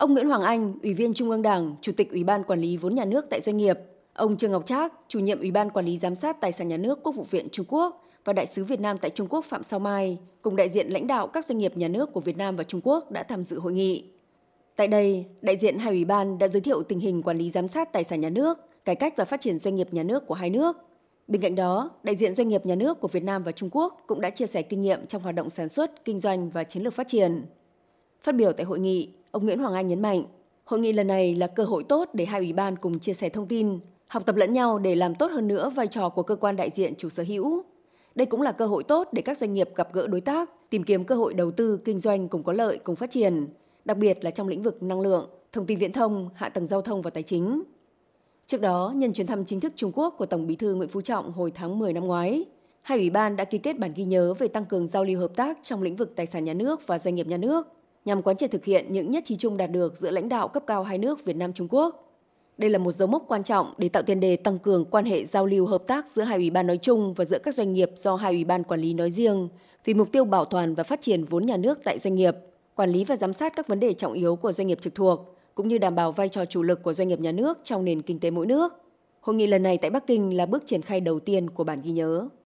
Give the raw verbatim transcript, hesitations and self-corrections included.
Ông Nguyễn Hoàng Anh, Ủy viên Trung ương Đảng, Chủ tịch Ủy ban Quản lý vốn nhà nước tại doanh nghiệp, ông Trương Ngọc Trác, Chủ nhiệm Ủy ban Quản lý giám sát tài sản nhà nước Quốc vụ viện Trung Quốc và Đại sứ Việt Nam tại Trung Quốc Phạm Sao Mai cùng đại diện lãnh đạo các doanh nghiệp nhà nước của Việt Nam và Trung Quốc đã tham dự hội nghị. Tại đây, đại diện hai ủy ban đã giới thiệu tình hình quản lý giám sát tài sản nhà nước, cải cách và phát triển doanh nghiệp nhà nước của hai nước. Bên cạnh đó, đại diện doanh nghiệp nhà nước của Việt Nam và Trung Quốc cũng đã chia sẻ kinh nghiệm trong hoạt động sản xuất, kinh doanh và chiến lược phát triển. Phát biểu tại hội nghị, ông Nguyễn Hoàng Anh nhấn mạnh, hội nghị lần này là cơ hội tốt để hai ủy ban cùng chia sẻ thông tin, học tập lẫn nhau để làm tốt hơn nữa vai trò của cơ quan đại diện chủ sở hữu. Đây cũng là cơ hội tốt để các doanh nghiệp gặp gỡ đối tác, tìm kiếm cơ hội đầu tư, kinh doanh cùng có lợi, cùng phát triển, đặc biệt là trong lĩnh vực năng lượng, thông tin viễn thông, hạ tầng giao thông và tài chính. Trước đó, nhân chuyến thăm chính thức Trung Quốc của Tổng Bí thư Nguyễn Phú Trọng hồi tháng mười năm ngoái, hai ủy ban đã ký kết bản ghi nhớ về tăng cường giao lưu hợp tác trong lĩnh vực tài sản nhà nước và doanh nghiệp nhà nước, nhằm quán triệt thực hiện những nhất trí chung đạt được giữa lãnh đạo cấp cao hai nước Việt Nam Trung Quốc. Đây là một dấu mốc quan trọng để tạo tiền đề tăng cường quan hệ giao lưu hợp tác giữa hai ủy ban nói chung và giữa các doanh nghiệp do hai ủy ban quản lý nói riêng, vì mục tiêu bảo toàn và phát triển vốn nhà nước tại doanh nghiệp, quản lý và giám sát các vấn đề trọng yếu của doanh nghiệp trực thuộc, cũng như đảm bảo vai trò chủ lực của doanh nghiệp nhà nước trong nền kinh tế mỗi nước. Hội nghị lần này tại Bắc Kinh là bước triển khai đầu tiên của bản ghi nhớ.